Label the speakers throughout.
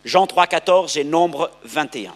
Speaker 1: Jean 3, 14 et Nombre 21.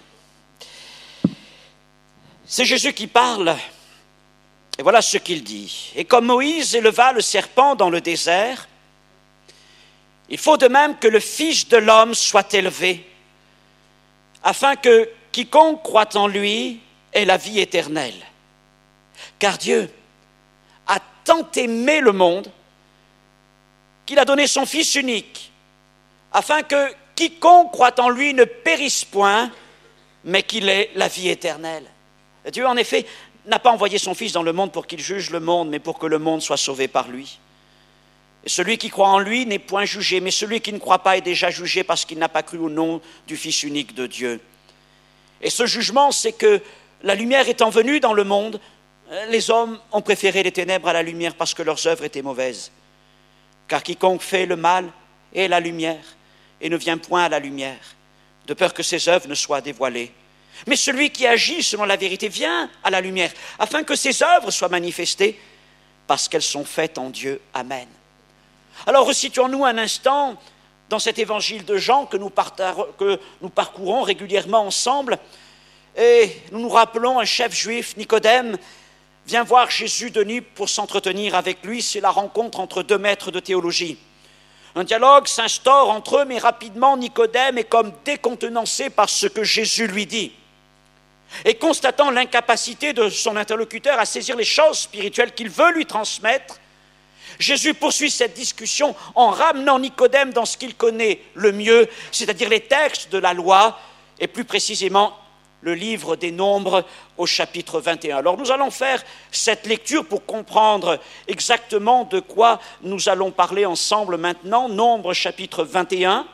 Speaker 1: C'est Jésus qui parle, et voilà ce qu'il dit. « Et comme Moïse éleva le serpent dans le désert, il faut de même que le Fils de l'homme soit élevé, afin que quiconque croit en lui ait la vie éternelle. Car Dieu a tant aimé le monde qu'il a donné son Fils unique, afin que quiconque croit en lui ne périsse point, mais qu'il ait la vie éternelle. » Dieu, en effet, n'a pas envoyé son Fils dans le monde pour qu'il juge le monde, mais pour que le monde soit sauvé par lui. Et celui qui croit en lui n'est point jugé, mais celui qui ne croit pas est déjà jugé parce qu'il n'a pas cru au nom du Fils unique de Dieu. Et ce jugement, c'est que la lumière étant venue dans le monde, les hommes ont préféré les ténèbres à la lumière parce que leurs œuvres étaient mauvaises. Car quiconque fait le mal est la lumière et ne vient point à la lumière, de peur que ses œuvres ne soient dévoilées. Mais celui qui agit selon la vérité vient à la lumière, afin que ses œuvres soient manifestées, parce qu'elles sont faites en Dieu. Amen. Alors resituons-nous un instant dans cet évangile de Jean que nous parcourons régulièrement ensemble, et nous nous rappelons un chef juif, Nicodème, vient voir Jésus de nuit pour s'entretenir avec lui. C'est la rencontre entre deux maîtres de théologie. Un dialogue s'instaure entre eux, mais rapidement Nicodème est comme décontenancé par ce que Jésus lui dit. Et constatant l'incapacité de son interlocuteur à saisir les choses spirituelles qu'il veut lui transmettre, Jésus poursuit cette discussion en ramenant Nicodème dans ce qu'il connaît le mieux, c'est-à-dire les textes de la loi, et plus précisément le livre des Nombres au chapitre 21. Alors nous allons faire cette lecture pour comprendre exactement de quoi nous allons parler ensemble maintenant. Nombres chapitre 21,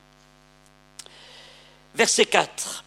Speaker 1: verset 4.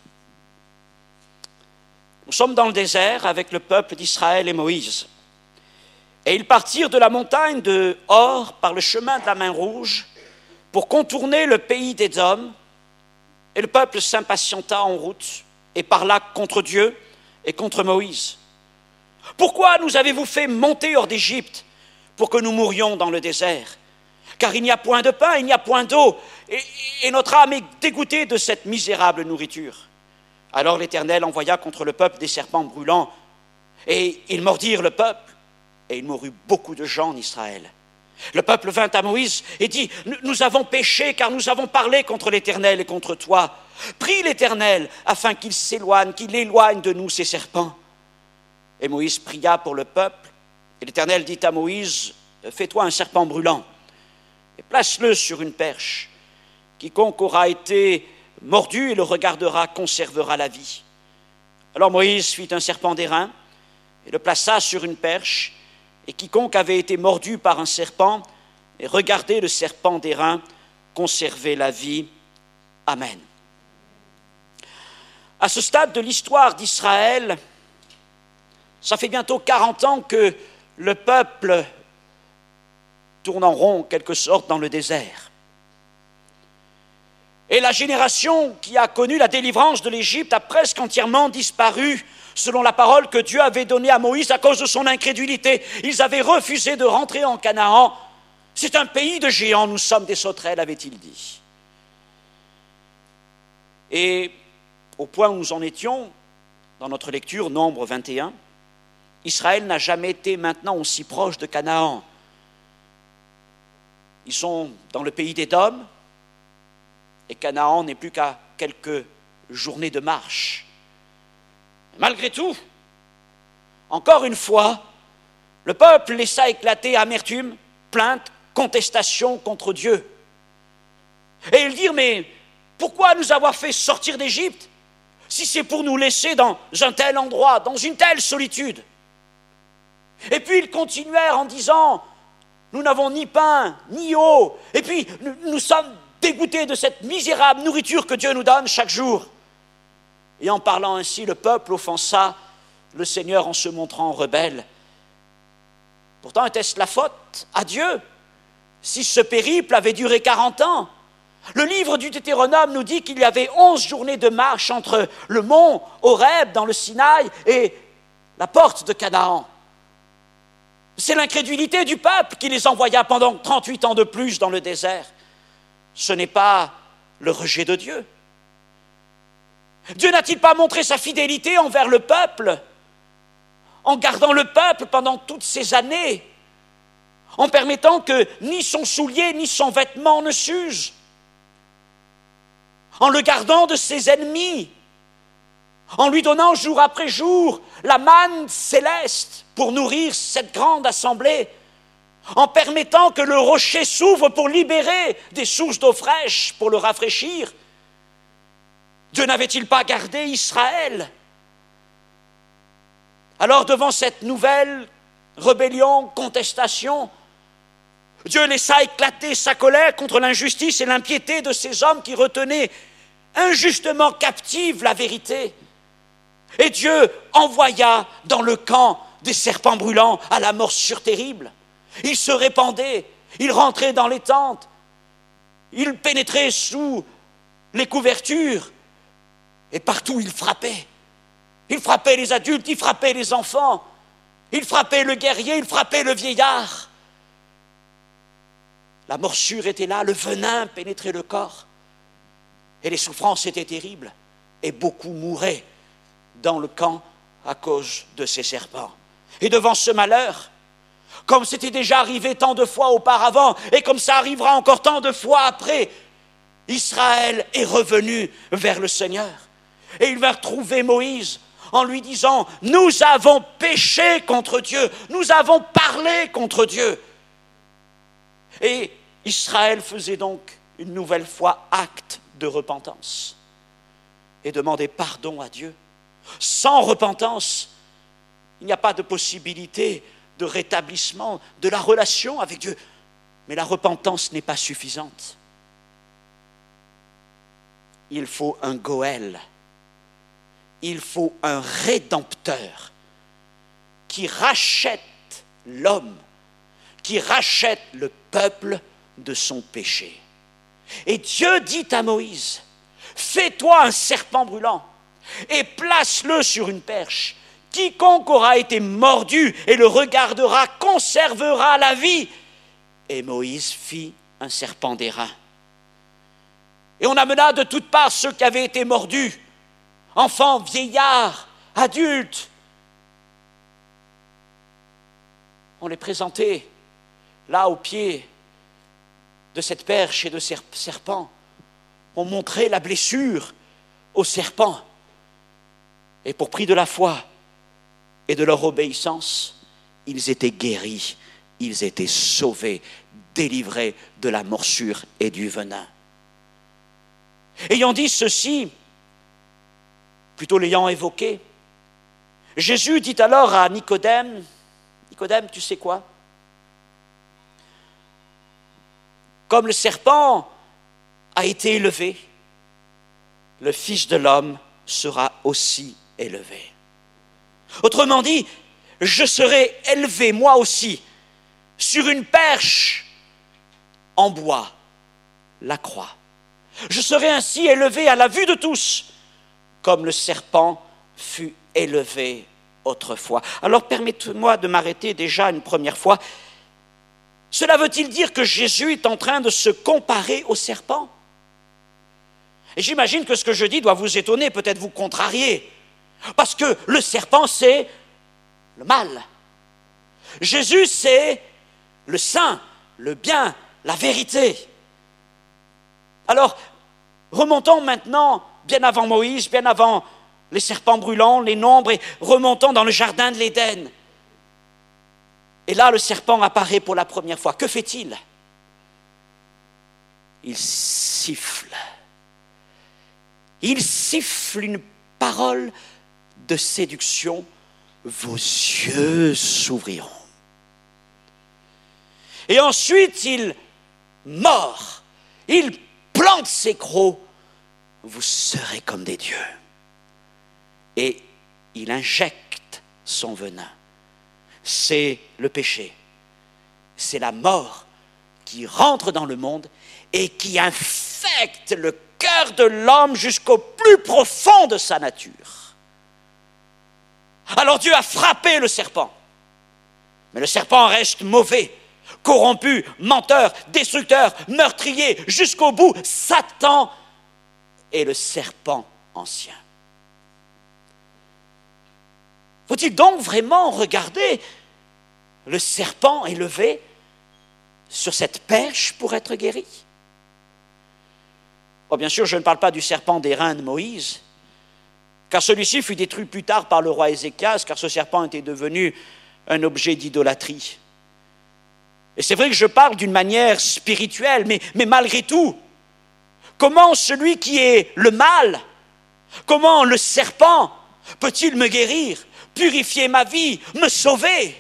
Speaker 1: Nous sommes dans le désert avec le peuple d'Israël et Moïse. Et ils partirent de la montagne de Hor par le chemin de la Main Rouge pour contourner le pays d'Édom. Et le peuple s'impatienta en route et parla contre Dieu et contre Moïse. « Pourquoi nous avez-vous fait monter hors d'Égypte pour que nous mourions dans le désert ? Car il n'y a point de pain, il n'y a point d'eau, et notre âme est dégoûtée de cette misérable nourriture. » Alors l'Éternel envoya contre le peuple des serpents brûlants, et ils mordirent le peuple, et il mourut beaucoup de gens en Israël. Le peuple vint à Moïse et dit « Nous avons péché car nous avons parlé contre l'Éternel et contre toi. Prie l'Éternel afin qu'il s'éloigne, qu'il éloigne de nous ces serpents. » Et Moïse pria pour le peuple. Et l'Éternel dit à Moïse « Fais-toi un serpent brûlant et place-le sur une perche. Quiconque aura été mordu et le regardera conservera la vie. » Alors Moïse fit un serpent d'airain et le plaça sur une perche. Et quiconque avait été mordu par un serpent et regardé le serpent d'airain conservait la vie. Amen. À ce stade de l'histoire d'Israël, ça fait bientôt 40 ans que le peuple tourne en rond, en quelque sorte, dans le désert. Et la génération qui a connu la délivrance de l'Égypte a presque entièrement disparu, selon la parole que Dieu avait donnée à Moïse à cause de son incrédulité. Ils avaient refusé de rentrer en Canaan. C'est un pays de géants, nous sommes des sauterelles, avait-il dit. Et au point où nous en étions, dans notre lecture, Nombre 21, Israël n'a jamais été maintenant aussi proche de Canaan. Ils sont dans le pays d'Édom, et Canaan n'est plus qu'à quelques journées de marche. Malgré tout, encore une fois, le peuple laissa éclater amertume, plainte, contestation contre Dieu. Et ils dirent, mais pourquoi nous avoir fait sortir d'Égypte si c'est pour nous laisser dans un tel endroit, dans une telle solitude? Et puis ils continuèrent en disant, nous n'avons ni pain, ni eau, et puis nous sommes dégoûtés de cette misérable nourriture que Dieu nous donne chaque jour. Et en parlant ainsi, le peuple offensa le Seigneur en se montrant rebelle. Pourtant, était-ce la faute à Dieu si ce périple avait duré 40 ans? Le livre du Deutéronome nous dit qu'il y avait 11 journées de marche entre le mont Horeb dans le Sinaï et la porte de Canaan. C'est l'incrédulité du peuple qui les envoya pendant 38 ans de plus dans le désert. Ce n'est pas le rejet de Dieu, Dieu n'a-t-il pas montré sa fidélité envers le peuple, en gardant le peuple pendant toutes ces années, en permettant que ni son soulier ni son vêtement ne s'usent, en le gardant de ses ennemis, en lui donnant jour après jour la manne céleste pour nourrir cette grande assemblée, en permettant que le rocher s'ouvre pour libérer des sources d'eau fraîche pour le rafraîchir. Dieu n'avait-il pas gardé Israël? Alors devant cette nouvelle rébellion, contestation, Dieu laissa éclater sa colère contre l'injustice et l'impiété de ces hommes qui retenaient injustement captive la vérité. Et Dieu envoya dans le camp des serpents brûlants à la morsure terrible. Ils se répandaient, ils rentraient dans les tentes, ils pénétraient sous les couvertures, et partout ils frappaient. Ils frappaient les adultes, ils frappaient les enfants, ils frappaient le guerrier, ils frappaient le vieillard. La morsure était là, le venin pénétrait le corps, et les souffrances étaient terribles, et beaucoup mouraient dans le camp à cause de ces serpents. Et devant ce malheur, comme c'était déjà arrivé tant de fois auparavant, et comme ça arrivera encore tant de fois après, Israël est revenu vers le Seigneur. Et il va retrouver Moïse en lui disant « Nous avons péché contre Dieu, nous avons parlé contre Dieu. » Et Israël faisait donc une nouvelle fois acte de repentance et demandait pardon à Dieu. Sans repentance, il n'y a pas de possibilité de rétablissement de la relation avec Dieu. Mais la repentance n'est pas suffisante. Il faut un Goël. Il faut un rédempteur qui rachète l'homme, qui rachète le peuple de son péché. Et Dieu dit à Moïse, fais-toi un serpent brûlant et place-le sur une perche. Quiconque aura été mordu et le regardera conservera la vie. Et Moïse fit un serpent d'airain. Et on amena de toutes parts ceux qui avaient été mordus, enfants, vieillards, adultes. On les présentait là au pied de cette perche et de ces serpents. On montrait la blessure au serpent. Et pour prix de la foi et de leur obéissance, ils étaient guéris, ils étaient sauvés, délivrés de la morsure et du venin. Ayant dit ceci, plutôt l'ayant évoqué, Jésus dit alors à Nicodème, Nicodème, tu sais quoi? Comme le serpent a été élevé, le Fils de l'homme sera aussi élevé. Autrement dit, je serai élevé moi aussi sur une perche en bois, la croix. Je serai ainsi élevé à la vue de tous, comme le serpent fut élevé autrefois. Alors permettez-moi de m'arrêter déjà une première fois. Cela veut-il dire que Jésus est en train de se comparer au serpent? Et j'imagine que ce que je dis doit vous étonner, peut-être vous contrarier. Parce que le serpent, c'est le mal. Jésus, c'est le saint, le bien, la vérité. Alors, remontons maintenant, bien avant Moïse, bien avant les serpents brûlants, les nombres, et remontons dans le jardin de l'Éden. Et là, le serpent apparaît pour la première fois. Que fait-il? Il siffle. Il siffle une parole de séduction. Vos yeux s'ouvriront. Et ensuite, il mord. Il plante ses crocs. Vous serez comme des dieux. Et il injecte son venin. C'est le péché. C'est la mort qui rentre dans le monde et qui infecte le cœur de l'homme jusqu'au plus profond de sa nature. Alors Dieu a frappé le serpent. Mais le serpent reste mauvais, corrompu, menteur, destructeur, meurtrier, jusqu'au bout. Satan est le serpent ancien. Faut-il donc vraiment regarder le serpent élevé sur cette perche pour être guéri? Oh, bien sûr, je ne parle pas du serpent d'airain de Moïse, car celui-ci fut détruit plus tard par le roi Ézéchias, car ce serpent était devenu un objet d'idolâtrie. Et c'est vrai que je parle d'une manière spirituelle, mais malgré tout, comment celui qui est le mal, comment le serpent peut-il me guérir, purifier ma vie, me sauver?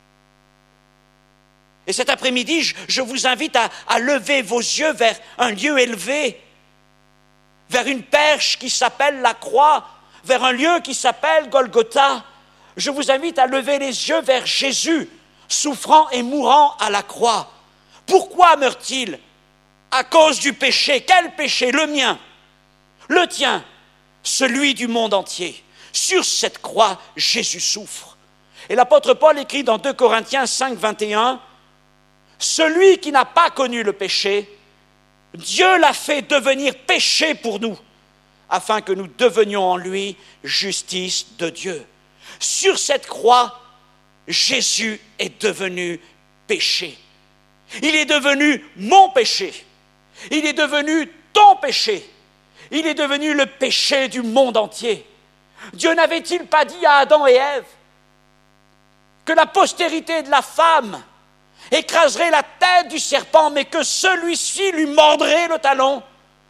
Speaker 1: Et cet après-midi, je vous invite à lever vos yeux vers un lieu élevé, vers une perche qui s'appelle la croix, vers un lieu qui s'appelle Golgotha. Je vous invite à lever les yeux vers Jésus, souffrant et mourant à la croix. Pourquoi meurt-il? À cause du péché. Quel péché? Le mien, le tien, celui du monde entier. Sur cette croix, Jésus souffre. Et l'apôtre Paul écrit dans 2 Corinthiens 5, 21, « Celui qui n'a pas connu le péché, Dieu l'a fait devenir péché pour nous, afin que nous devenions en lui justice de Dieu. » Sur cette croix, Jésus est devenu péché. Il est devenu mon péché. Il est devenu ton péché. Il est devenu le péché du monde entier. Dieu n'avait-il pas dit à Adam et Ève que la postérité de la femme écraserait la tête du serpent, mais que celui-ci lui mordrait le talon?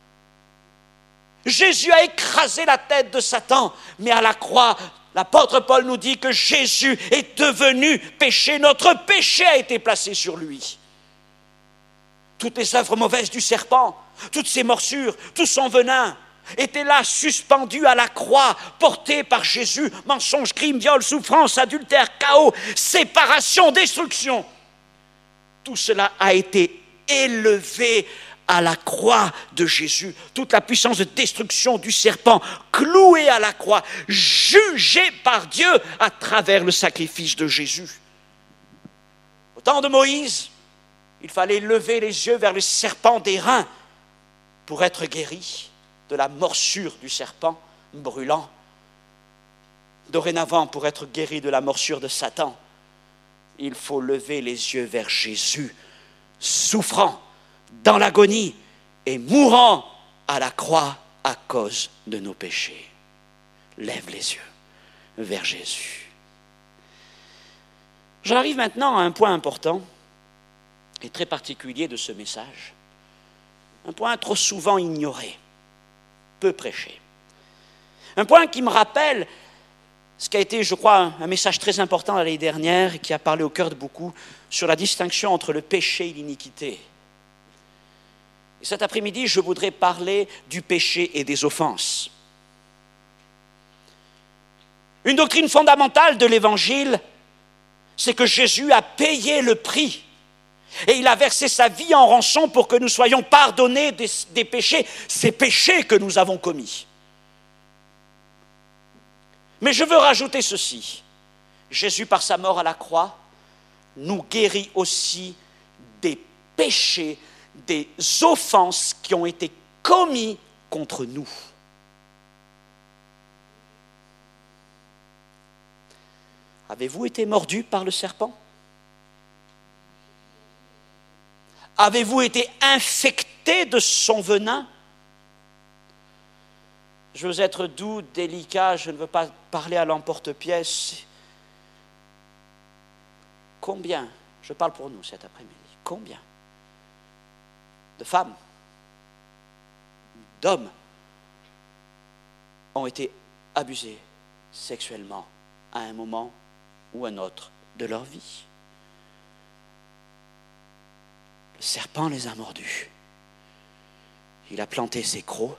Speaker 1: Jésus a écrasé la tête de Satan, mais à la croix, l'apôtre Paul nous dit que Jésus est devenu péché. Notre péché a été placé sur lui. Toutes les œuvres mauvaises du serpent, toutes ses morsures, tout son venin, étaient là suspendus à la croix, portés par Jésus. Mensonge, crime, viol, souffrance, adultère, chaos, séparation, destruction. Tout cela a été élevé à la croix de Jésus. Toute la puissance de destruction du serpent, cloué à la croix, jugé par Dieu à travers le sacrifice de Jésus. Au temps de Moïse, il fallait lever les yeux vers le serpent d'airain pour être guéri de la morsure du serpent brûlant. Dorénavant, pour être guéri de la morsure de Satan, il faut lever les yeux vers Jésus, souffrant dans l'agonie et mourant à la croix à cause de nos péchés. Lève les yeux vers Jésus. J'en arrive maintenant à un point important et très particulier de ce message, un point trop souvent ignoré, peu prêché, un point qui me rappelle ce qui a été, je crois, un message très important l'année dernière et qui a parlé au cœur de beaucoup sur la distinction entre le péché et l'iniquité. Et cet après-midi, je voudrais parler du péché et des offenses. Une doctrine fondamentale de l'Évangile, c'est que Jésus a payé le prix et il a versé sa vie en rançon pour que nous soyons pardonnés des péchés, ces péchés que nous avons commis. Mais je veux rajouter ceci. Jésus, par sa mort à la croix, nous guérit aussi des péchés, des offenses qui ont été commis contre nous. Avez-vous été mordu par le serpent? Avez-vous été infecté de son venin? Je veux être doux, délicat, je ne veux pas parler à l'emporte-pièce. Combien, je parle pour nous cet après-midi, combien de femmes, d'hommes ont été abusés sexuellement à un moment ou un autre de leur vie? Le serpent les a mordus. Il a planté ses crocs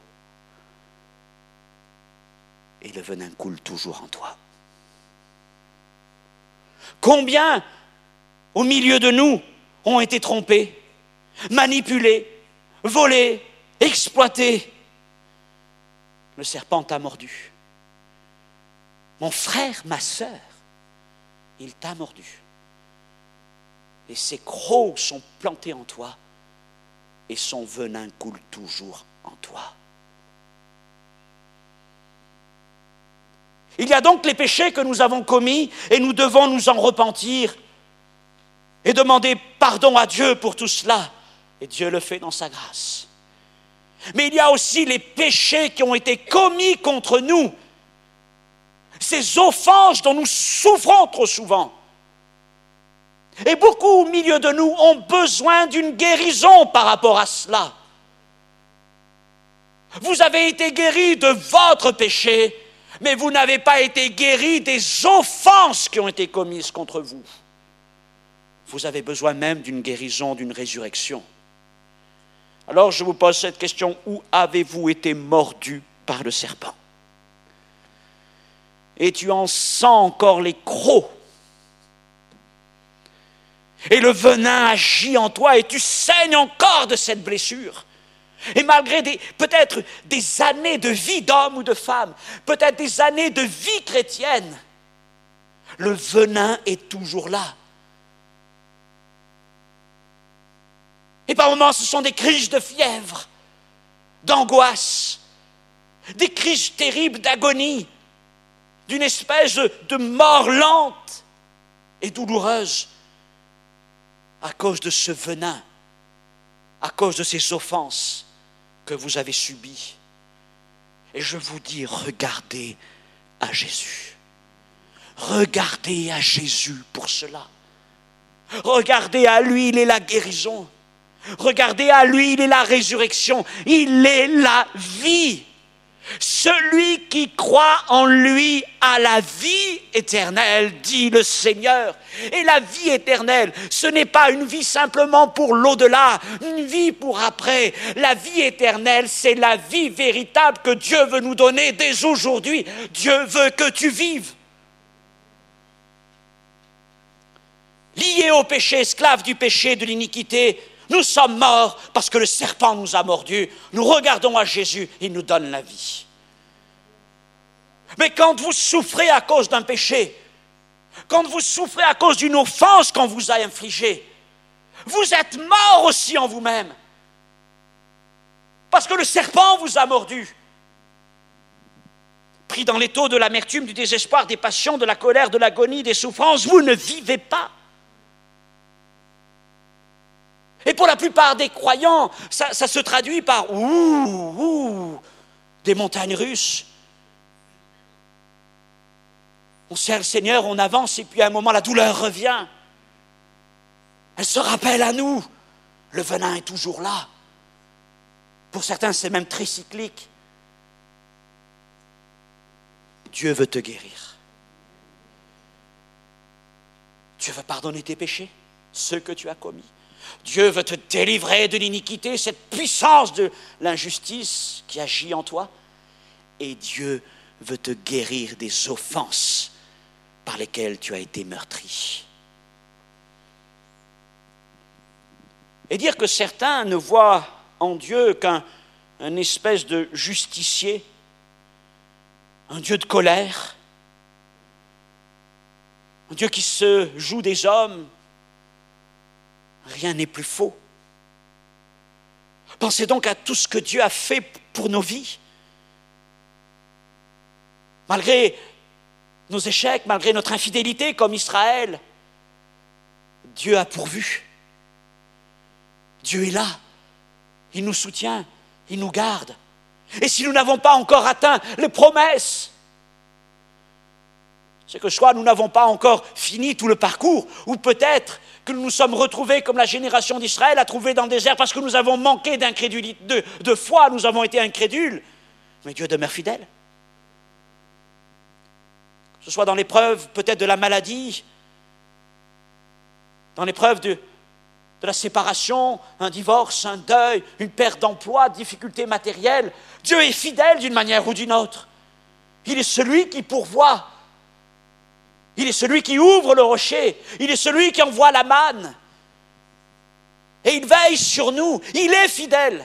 Speaker 1: et le venin coule toujours en toi. Combien, au milieu de nous, ont été trompés, manipulés, volés, exploités? Le serpent t'a mordu. Mon frère, ma sœur, il t'a mordu. Et ses crocs sont plantés en toi et son venin coule toujours en toi. Il y a donc les péchés que nous avons commis et nous devons nous en repentir et demander pardon à Dieu pour tout cela. Et Dieu le fait dans sa grâce. Mais il y a aussi les péchés qui ont été commis contre nous. Ces offenses dont nous souffrons trop souvent. Et beaucoup au milieu de nous ont besoin d'une guérison par rapport à cela. Vous avez été guéris de votre péché, mais vous n'avez pas été guéris des offenses qui ont été commises contre vous. Vous avez besoin même d'une guérison, d'une résurrection. Alors je vous pose cette question, où avez-vous été mordu par le serpent? Et tu en sens encore les crocs. Et le venin agit en toi et tu saignes encore de cette blessure. Et malgré peut-être des années de vie d'homme ou de femme, peut-être des années de vie chrétienne, le venin est toujours là. Et par moments, ce sont des crises de fièvre, d'angoisse, des crises terribles d'agonie, d'une espèce de mort lente et douloureuse à cause de ce venin, à cause de ces offenses que vous avez subies. Et je vous dis, regardez à Jésus. Regardez à Jésus pour cela. Regardez à lui, il est la guérison. Regardez à lui, il est la résurrection. Il est la vie. Celui qui croit en lui a la vie éternelle, dit le Seigneur. Et la vie éternelle, ce n'est pas une vie simplement pour l'au-delà, une vie pour après. La vie éternelle, c'est la vie véritable que Dieu veut nous donner dès aujourd'hui. Dieu veut que tu vives. Liés au péché, esclaves du péché, de l'iniquité, nous sommes morts parce que le serpent nous a mordus. Nous regardons à Jésus, il nous donne la vie. Mais quand vous souffrez à cause d'un péché, quand vous souffrez à cause d'une offense qu'on vous a infligée, vous êtes mort aussi en vous-même. Parce que le serpent vous a mordu. Pris dans l'étau de l'amertume, du désespoir, des passions, de la colère, de l'agonie, des souffrances, vous ne vivez pas. Et pour la plupart des croyants, ça se traduit par des montagnes russes. On sert le Seigneur, on avance et puis à un moment la douleur revient. Elle se rappelle à nous. Le venin est toujours là. Pour certains, c'est même très cyclique. Dieu veut te guérir. Dieu veut pardonner tes péchés, ceux que tu as commis. Dieu veut te délivrer de l'iniquité, cette puissance de l'injustice qui agit en toi. Et Dieu veut te guérir des offenses par lesquelles tu as été meurtri. Et dire que certains ne voient en Dieu qu'un espèce de justicier, un Dieu de colère, un Dieu qui se joue des hommes, rien n'est plus faux. Pensez donc à tout ce que Dieu a fait pour nos vies. Malgré nos échecs, malgré notre infidélité comme Israël, Dieu a pourvu. Dieu est là. Il nous soutient, il nous garde. Et si nous n'avons pas encore atteint les promesses, c'est que soit nous n'avons pas encore fini tout le parcours, ou peut-être que nous nous sommes retrouvés comme la génération d'Israël à trouver dans le désert parce que nous avons manqué d'incrédulité, de foi, nous avons été incrédules. Mais Dieu demeure fidèle. Que ce soit dans l'épreuve peut-être de la maladie, dans l'épreuve de la séparation, un divorce, un deuil, une perte d'emploi, difficultés matérielles, Dieu est fidèle d'une manière ou d'une autre. Il est celui qui pourvoit. Il est celui qui ouvre le rocher. Il est celui qui envoie la manne. Et il veille sur nous. Il est fidèle.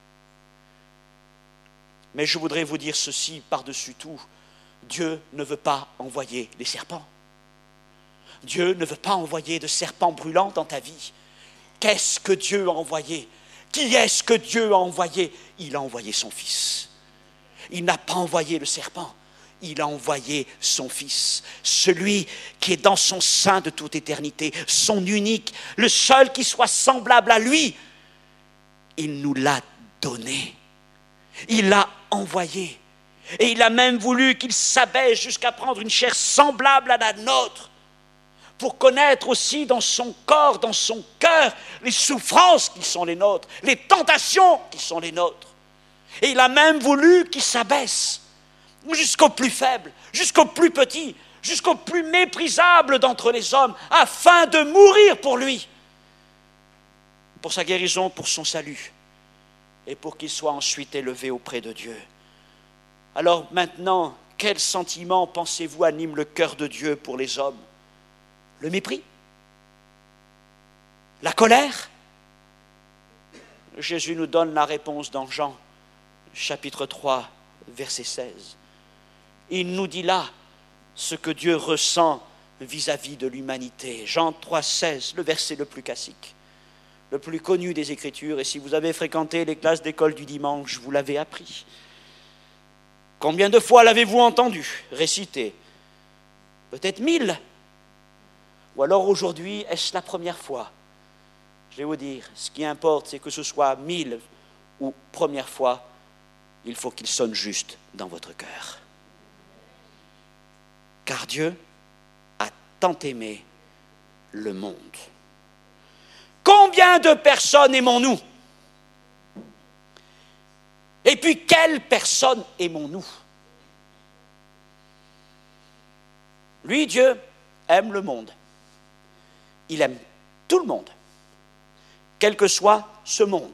Speaker 1: Mais je voudrais vous dire ceci par-dessus tout. Dieu ne veut pas envoyer les serpents. Dieu ne veut pas envoyer de serpents brûlants dans ta vie. Qu'est-ce que Dieu a envoyé? Qui est-ce que Dieu a envoyé? Il a envoyé son Fils. Il n'a pas envoyé le serpent. il a envoyé son Fils, celui qui est dans son sein de toute éternité, son unique, le seul qui soit semblable à lui. Il nous l'a donné, il l'a envoyé. Et il a même voulu qu'il s'abaisse jusqu'à prendre une chair semblable à la nôtre, pour connaître aussi dans son corps, dans son cœur, les souffrances qui sont les nôtres, les tentations qui sont les nôtres. Et il a même voulu qu'il s'abaisse jusqu'au plus faible, jusqu'au plus petit, jusqu'au plus méprisable d'entre les hommes, afin de mourir pour lui, pour sa guérison, pour son salut, et pour qu'il soit ensuite élevé auprès de Dieu. Alors maintenant, quel sentiment, pensez-vous, anime le cœur de Dieu pour les hommes? Le mépris? La colère? Jésus nous donne la réponse dans Jean, chapitre 3, verset 16. Il nous dit là ce que Dieu ressent vis-à-vis de l'humanité. Jean 3, 16, le verset le plus classique, le plus connu des Écritures. Et si vous avez fréquenté les classes d'école du dimanche, vous l'avez appris. Combien de fois l'avez-vous entendu réciter? Peut-être 1000. Ou alors aujourd'hui, est-ce la première fois? Je vais vous dire, ce qui importe, c'est que ce soit 1000 ou première fois, il faut qu'il sonne juste dans votre cœur. Car Dieu a tant aimé le monde. Combien de personnes aimons-nous? Et puis, quelle personne aimons-nous? Lui, Dieu, aime le monde. Il aime tout le monde, quel que soit ce monde.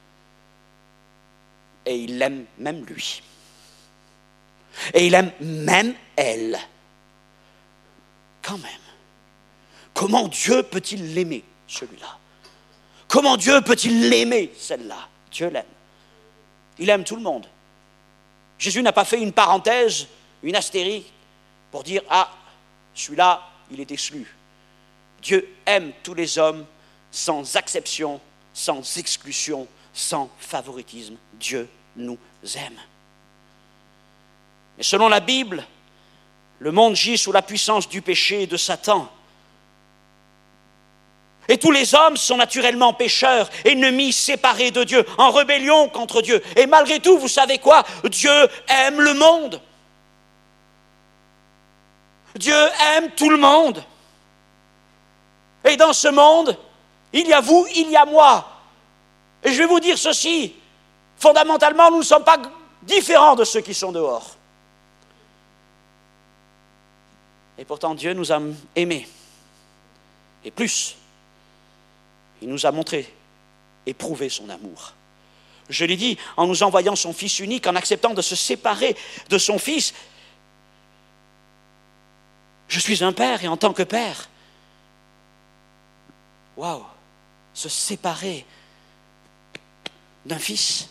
Speaker 1: Et il l'aime même lui. Et il aime même elle. Quand même. Comment Dieu peut-il l'aimer, celui-là? Comment Dieu peut-il l'aimer, celle-là? Dieu l'aime. Il aime tout le monde. Jésus n'a pas fait une parenthèse, une astérisque, pour dire « Ah, celui-là, il est exclu ». Dieu aime tous les hommes sans exception, sans exclusion, sans favoritisme. Dieu nous aime. Mais selon la Bible, le monde gît sous la puissance du péché et de Satan. Et tous les hommes sont naturellement pécheurs, ennemis, séparés de Dieu, en rébellion contre Dieu. Et malgré tout, vous savez quoi? Dieu aime le monde. Dieu aime tout le monde. Et dans ce monde, il y a vous, il y a moi. Et je vais vous dire ceci, fondamentalement, nous ne sommes pas différents de ceux qui sont dehors. Et pourtant, Dieu nous a aimés. Et plus, il nous a montré et prouvé son amour. Je l'ai dit, en nous envoyant son Fils unique, en acceptant de se séparer de son Fils. Je suis un père et en tant que père, waouh, se séparer d'un fils.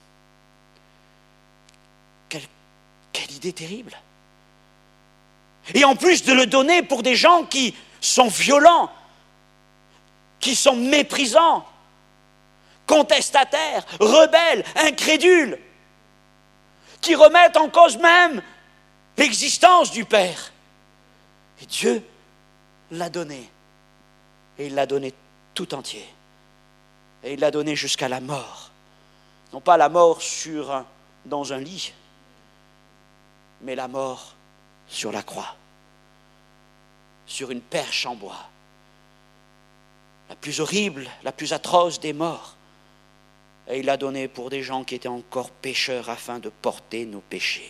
Speaker 1: Quelle idée terrible. Et en plus de le donner pour des gens qui sont violents, qui sont méprisants, contestataires, rebelles, incrédules, qui remettent en cause même l'existence du Père. Et Dieu l'a donné. Et il l'a donné tout entier. Et il l'a donné jusqu'à la mort. Non pas la mort dans un lit, mais la mort sur la croix, sur une perche en bois. La plus horrible, la plus atroce des morts. Et il l'a donné pour des gens qui étaient encore pécheurs afin de porter nos péchés.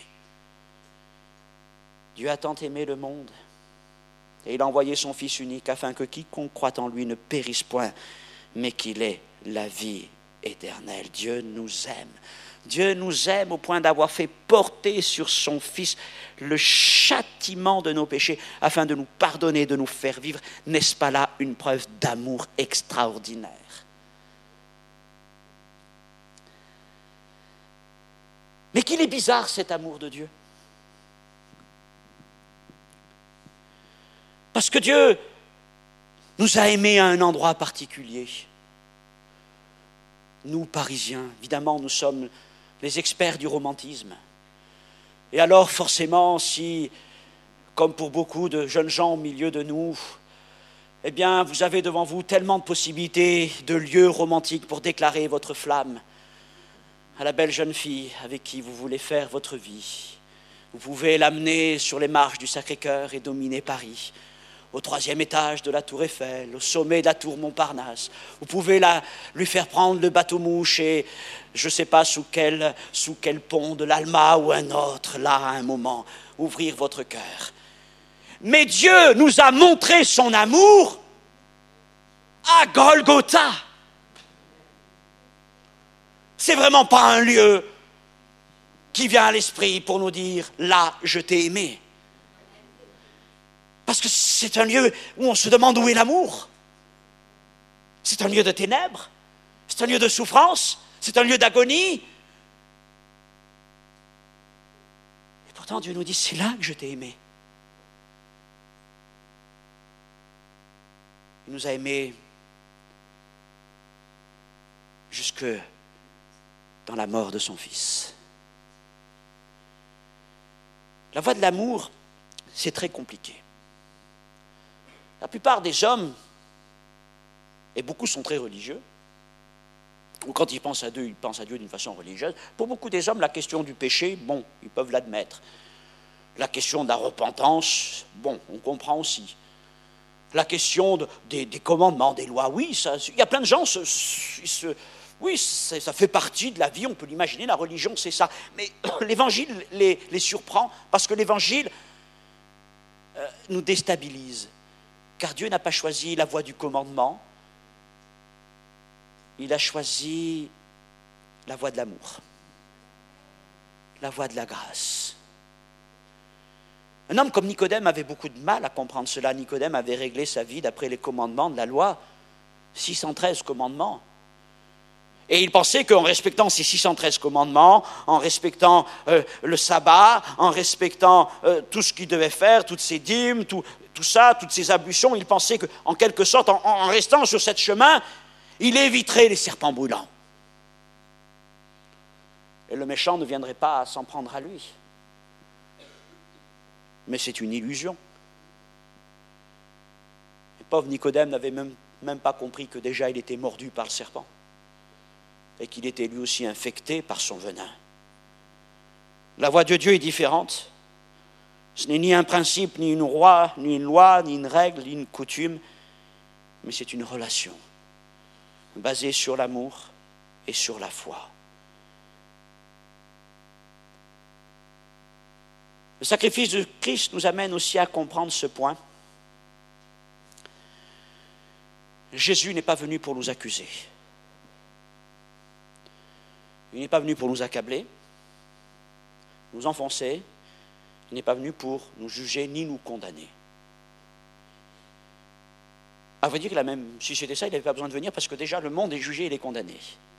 Speaker 1: Dieu a tant aimé le monde et il a envoyé son Fils unique afin que quiconque croit en lui ne périsse point, mais qu'il ait la vie éternelle. Dieu nous aime. Dieu nous aime au point d'avoir fait porter sur son Fils le châtiment de nos péchés afin de nous pardonner, de nous faire vivre. N'est-ce pas là une preuve d'amour extraordinaire? Mais qu'il est bizarre cet amour de Dieu. Parce que Dieu nous a aimés à un endroit particulier. Nous, Parisiens, évidemment, nous sommes les experts du romantisme. Et alors forcément, si, comme pour beaucoup de jeunes gens au milieu de nous, eh bien, vous avez devant vous tellement de possibilités, de lieux romantiques pour déclarer votre flamme à la belle jeune fille avec qui vous voulez faire votre vie. Vous pouvez l'amener sur les marches du Sacré-Cœur et dominer Paris, au 3e étage de la Tour Eiffel, au sommet de la Tour Montparnasse. Vous pouvez lui faire prendre le bateau-mouche et je ne sais pas sous quel pont de l'Alma ou un autre, là, à un moment, ouvrir votre cœur. Mais Dieu nous a montré son amour à Golgotha. C'est vraiment pas un lieu qui vient à l'esprit pour nous dire « là, je t'ai aimé ». Parce que c'est un lieu où on se demande où est l'amour. C'est un lieu de ténèbres, c'est un lieu de souffrance, c'est un lieu d'agonie. Et pourtant Dieu nous dit « c'est là que je t'ai aimé ». Il nous a aimés jusque dans la mort de son Fils. La voie de l'amour, c'est très compliqué. La plupart des hommes, et beaucoup sont très religieux, ou quand ils pensent à Dieu, ils pensent à Dieu d'une façon religieuse. Pour beaucoup des hommes, la question du péché, bon, ils peuvent l'admettre. La question de la repentance, bon, on comprend aussi. La question des commandements, des lois, oui, il y a plein de gens, oui, ça fait partie de la vie, on peut l'imaginer, la religion c'est ça. Mais l'Évangile les surprend, parce que l'Évangile nous déstabilise. Car Dieu n'a pas choisi la voie du commandement, il a choisi la voie de l'amour, la voie de la grâce. Un homme comme Nicodème avait beaucoup de mal à comprendre cela. Nicodème avait réglé sa vie d'après les commandements de la loi, 613 commandements. Et il pensait qu'en respectant ces 613 commandements, en respectant le sabbat, en respectant tout ce qu'il devait faire, toutes ses dîmes, tout ça, toutes ses ablutions, il pensait qu'en quelque sorte, en restant sur ce chemin, il éviterait les serpents brûlants. Et le méchant ne viendrait pas à s'en prendre à lui. Mais c'est une illusion. Le pauvre Nicodème n'avait même pas compris que déjà il était mordu par le serpent et qu'il était lui aussi infecté par son venin. La voie de Dieu est différente. Ce n'est ni un principe, ni une loi, ni une règle, ni une coutume, mais c'est une relation basée sur l'amour et sur la foi. Le sacrifice de Christ nous amène aussi à comprendre ce point. Jésus n'est pas venu pour nous accuser. Il n'est pas venu pour nous accabler, nous enfoncer. Il n'est pas venu pour nous juger ni nous condamner. À vrai dire, si c'était ça, il n'avait pas besoin de venir parce que déjà le monde est jugé et il est condamné.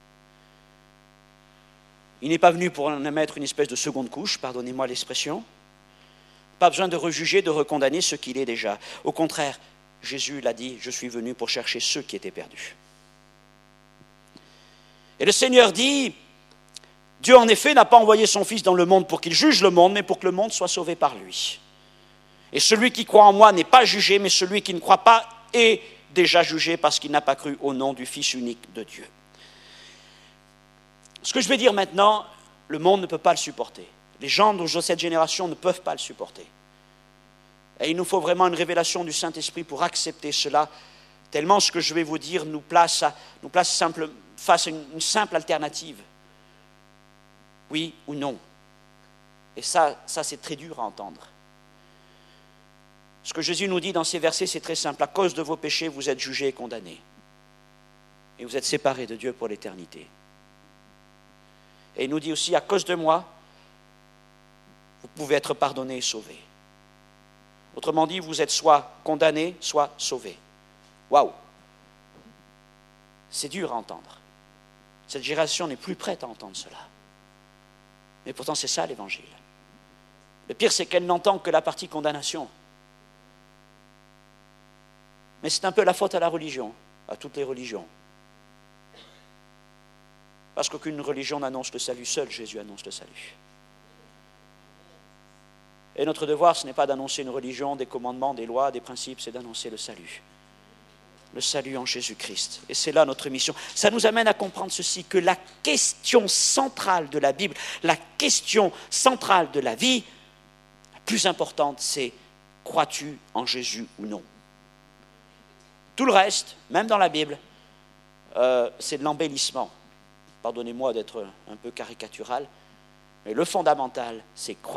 Speaker 1: Il n'est pas venu pour en mettre une espèce de seconde couche, pardonnez-moi l'expression. Pas besoin de rejuger, de recondamner ce qu'il est déjà. Au contraire, Jésus l'a dit, je suis venu pour chercher ceux qui étaient perdus. Et le Seigneur dit, Dieu en effet n'a pas envoyé son Fils dans le monde pour qu'il juge le monde, mais pour que le monde soit sauvé par lui. Et celui qui croit en moi n'est pas jugé, mais celui qui ne croit pas est déjà jugé parce qu'il n'a pas cru au nom du Fils unique de Dieu. Ce que je vais dire maintenant, le monde ne peut pas le supporter. Les gens de cette génération ne peuvent pas le supporter. Et il nous faut vraiment une révélation du Saint-Esprit pour accepter cela, tellement ce que je vais vous dire nous place face à une simple alternative. Oui ou non. Et ça c'est très dur à entendre. Ce que Jésus nous dit dans ces versets, c'est très simple. À cause de vos péchés, vous êtes jugés et condamnés. Et vous êtes séparés de Dieu pour l'éternité. Et il nous dit aussi, à cause de moi, vous pouvez être pardonnés et sauvés. Autrement dit, vous êtes soit condamnés, soit sauvés. Waouh! C'est dur à entendre. Cette génération n'est plus prête à entendre cela. Mais pourtant, c'est ça l'Évangile. Le pire, c'est qu'elle n'entend que la partie condamnation. Mais c'est un peu la faute à la religion, à toutes les religions. Parce qu'aucune religion n'annonce le salut, seul Jésus annonce le salut. Et notre devoir, ce n'est pas d'annoncer une religion, des commandements, des lois, des principes, c'est d'annoncer le salut. Le salut en Jésus-Christ. Et c'est là notre mission. Ça nous amène à comprendre ceci, que la question centrale de la Bible, la question centrale de la vie, la plus importante, c'est crois-tu en Jésus ou non? Tout le reste, même dans la Bible, c'est de l'embellissement. Pardonnez-moi d'être un peu caricatural, mais le fondamental, c'est croire.